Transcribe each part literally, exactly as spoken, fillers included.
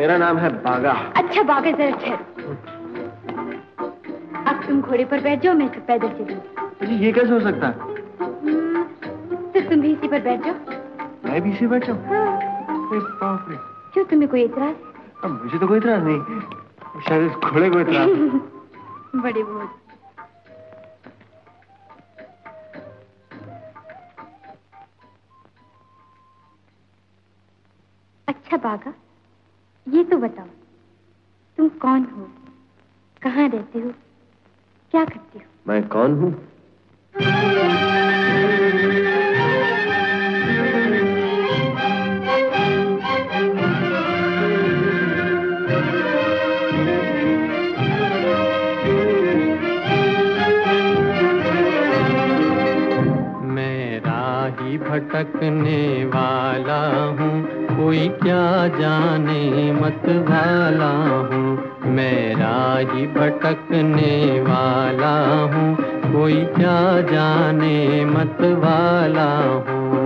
मेरा नाम है बागा। अच्छा बागा, जरा ठहर। अब तुम घोड़े पर बैठ जाओ, मैं इस पैदल चलूं। जी ये कैसे हो सकता है? तो तुम भी इसी पर बैठ जाओ। मैं भी इसी बैठ जाऊं? हाँ। बाप रे। क्यों, तुम्हें कोई इतराज? अब मुझे तो कोई इतराज नहीं, शायद इस घोड़े को इतराज। बड़े बोझ। अच्छा बागा, ये तो बताओ, तुम कौन हो, कहाँ रहते हो, क्या करते हो? मैं कौन हूँ? भटकने वाला हूँ, कोई क्या जाने मत वाला हूँ। मैं राही भटकने वाला हूँ, कोई क्या जाने मत वाला हूँ।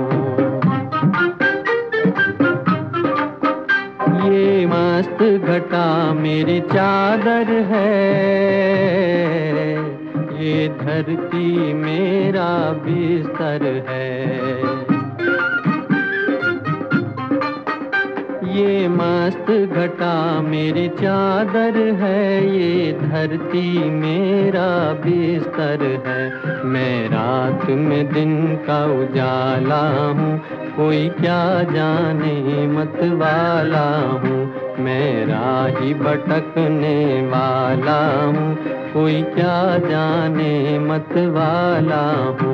ये मस्त घटा मेरी चादर है, ये धरती मेरा बिस्तर है। ये मस्त घटा मेरी चादर है, ये धरती मेरा बिस्तर है। मैं रात में दिन का उजाला हूँ, कोई क्या जाने मत वाला हूँ। मैं राही भटकने वाला हूँ, कोई क्या जाने मत वाला हूँ।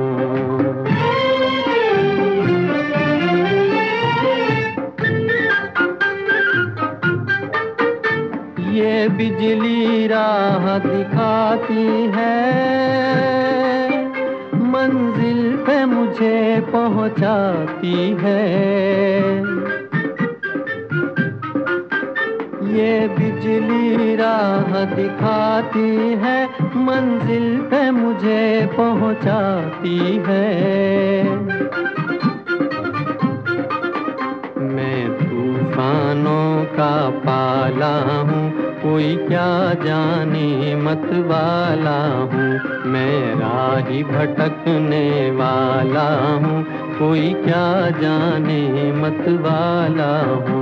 ये बिजली राह दिखाती है, मंजिल पे मुझे पहुंचाती है। ये बिजली राह दिखाती है, मंजिल पे मुझे पहुंचाती है। मैं तूफानों का पाला हूँ, कोई क्या जाने मत वाला हूँ। मैं राही भटकने वाला हूँ, कोई क्या जाने मत वाला हूँ।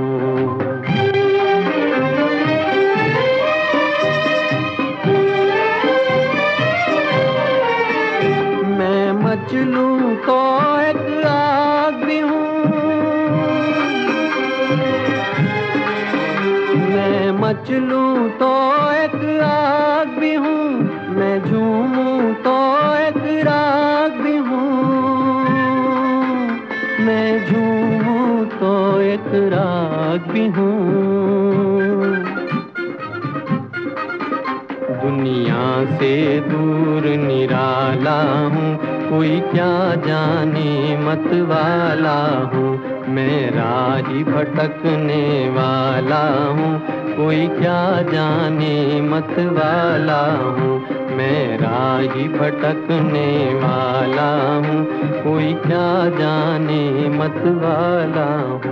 मैं मचलूं तो एक आग भी हूँ, मैं मचलूं तो एक आग भी हूँ, मैं झूमूं तो एक राग भी हूँ, मैं झूमूं तो एक राग भी हूँ। दुनिया से दूर निराला हूँ, कोई क्या जाने मत वाला हूँ। मैं राही भटकने वाला हूँ, कोई क्या जाने मत वाला हूँ। मैं राही भटकने वाला हूँ, कोई क्या जाने मत वाला हूँ।